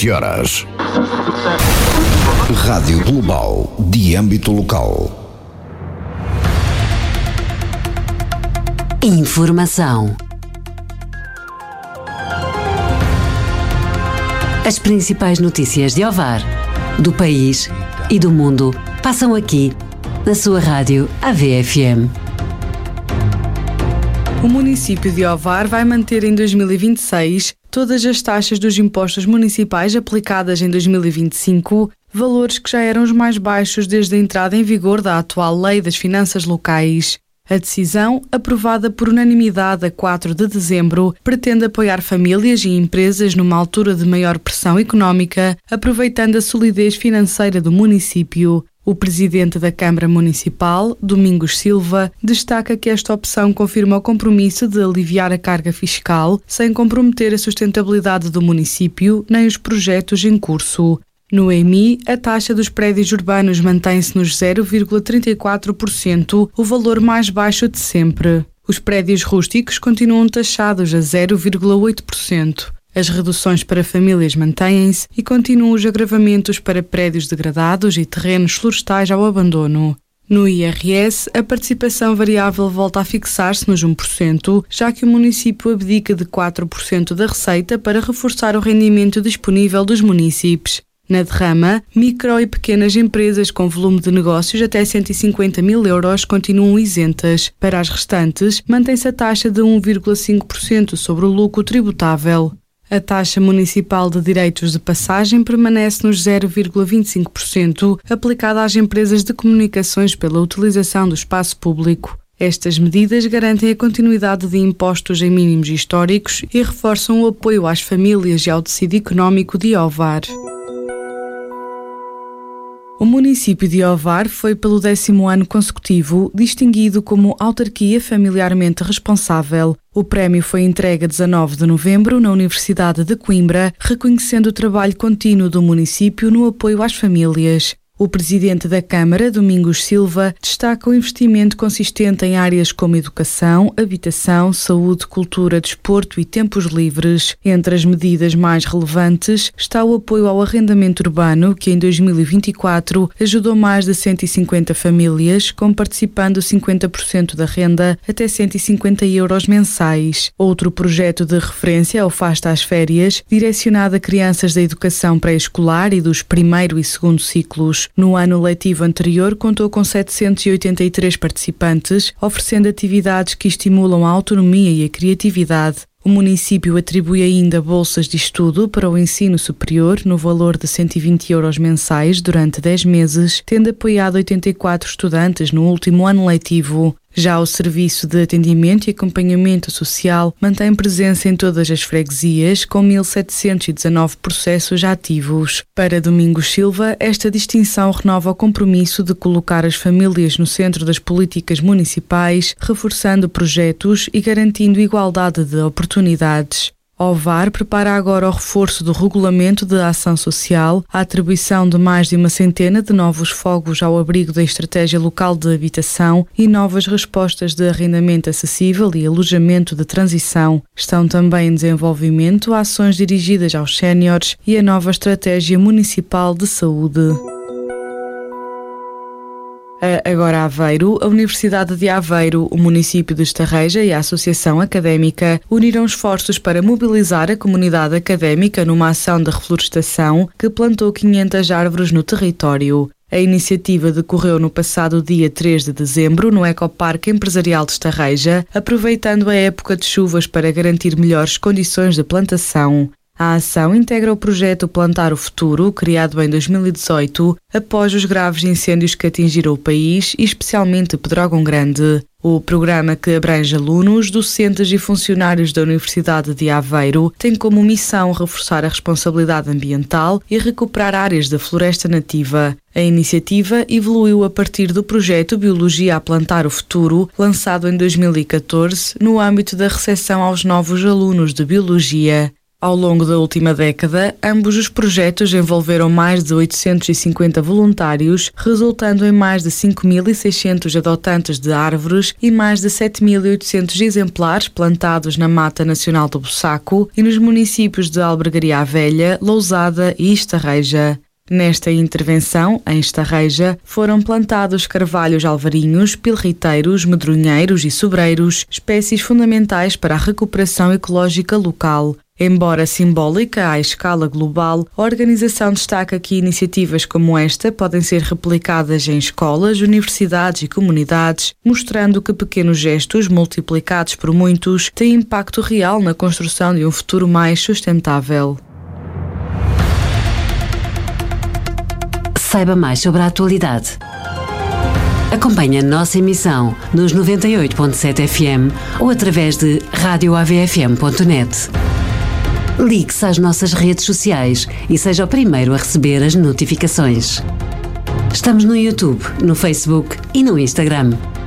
20 horas. Rádio Global de âmbito local. Informação. As principais notícias de Ovar, do país e do mundo passam aqui, na sua rádio AVFM. O município de Ovar vai manter em 2026 todas as taxas dos impostos municipais aplicadas em 2025, valores que já eram os mais baixos desde a entrada em vigor da atual Lei das Finanças Locais. A decisão, aprovada por unanimidade a 4 de dezembro, pretende apoiar famílias e empresas numa altura de maior pressão económica, aproveitando a solidez financeira do município. O presidente da Câmara Municipal, Domingos Silva, destaca que esta opção confirma o compromisso de aliviar a carga fiscal sem comprometer a sustentabilidade do município nem os projetos em curso. No EMI, a taxa dos prédios urbanos mantém-se nos 0,34%, o valor mais baixo de sempre. Os prédios rústicos continuam taxados a 0,8%. As reduções para famílias mantêm-se e continuam os agravamentos para prédios degradados e terrenos florestais ao abandono. No IRS, a participação variável volta a fixar-se nos 1%, já que o município abdica de 4% da receita para reforçar o rendimento disponível dos munícipes. Na derrama, micro e pequenas empresas com volume de negócios até 150 mil euros continuam isentas. Para as restantes, mantém-se a taxa de 1,5% sobre o lucro tributável. A taxa municipal de direitos de passagem permanece nos 0,25%, aplicada às empresas de comunicações pela utilização do espaço público. Estas medidas garantem a continuidade de impostos em mínimos históricos e reforçam o apoio às famílias e ao tecido económico de Ovar. O município de Ovar foi pelo 10º ano consecutivo distinguido como autarquia familiarmente responsável. O prémio foi entregue a 19 de novembro na Universidade de Coimbra, reconhecendo o trabalho contínuo do município no apoio às famílias. O presidente da Câmara, Domingos Silva, destaca o investimento consistente em áreas como educação, habitação, saúde, cultura, desporto e tempos livres. Entre as medidas mais relevantes está o apoio ao arrendamento urbano, que em 2024 ajudou mais de 150 famílias, comparticipando 50% da renda até 150 euros mensais. Outro projeto de referência é o Fasta às Férias, direcionado a crianças da educação pré-escolar e dos primeiro e segundo ciclos. No ano letivo anterior, contou com 783 participantes, oferecendo atividades que estimulam a autonomia e a criatividade. O município atribui ainda bolsas de estudo para o ensino superior no valor de 120 euros mensais durante 10 meses, tendo apoiado 84 estudantes no último ano letivo. Já o Serviço de Atendimento e Acompanhamento Social mantém presença em todas as freguesias, com 1.719 processos ativos. Para Domingos Silva, esta distinção renova o compromisso de colocar as famílias no centro das políticas municipais, reforçando projetos e garantindo igualdade de oportunidades. Ovar prepara agora o reforço do Regulamento de Ação Social, a atribuição de mais de 100 de novos fogos ao abrigo da Estratégia Local de Habitação e novas respostas de arrendamento acessível e alojamento de transição. Estão também em desenvolvimento ações dirigidas aos séniores e a nova Estratégia Municipal de Saúde. Agora Aveiro, a Universidade de Aveiro, o município de Estarreja e a Associação Académica uniram esforços para mobilizar a comunidade académica numa ação de reflorestação que plantou 500 árvores no território. A iniciativa decorreu no passado dia 3 de dezembro no Ecoparque Empresarial de Estarreja, aproveitando a época de chuvas para garantir melhores condições de plantação. A ação integra o projeto Plantar o Futuro, criado em 2018, após os graves incêndios que atingiram o país e especialmente Pedrógão Grande. O programa, que abrange alunos, docentes e funcionários da Universidade de Aveiro, tem como missão reforçar a responsabilidade ambiental e recuperar áreas da floresta nativa. A iniciativa evoluiu a partir do projeto Biologia a Plantar o Futuro, lançado em 2014, no âmbito da recepção aos novos alunos de Biologia. Ao longo da última década, ambos os projetos envolveram mais de 850 voluntários, resultando em mais de 5.600 adotantes de árvores e mais de 7.800 exemplares plantados na Mata Nacional do Bussaco e nos municípios de Albergaria Velha, Lousada e Estarreja. Nesta intervenção, em Estarreja, foram plantados carvalhos alvarinhos, pilriteiros, medronheiros e sobreiros, espécies fundamentais para a recuperação ecológica local. Embora simbólica à escala global, a organização destaca que iniciativas como esta podem ser replicadas em escolas, universidades e comunidades, mostrando que pequenos gestos, multiplicados por muitos, têm impacto real na construção de um futuro mais sustentável. Saiba mais sobre a atualidade. Acompanhe a nossa emissão nos 98.7 FM ou através de radioavfm.net. Ligue-se às nossas redes sociais e seja o primeiro a receber as notificações. Estamos no YouTube, no Facebook e no Instagram.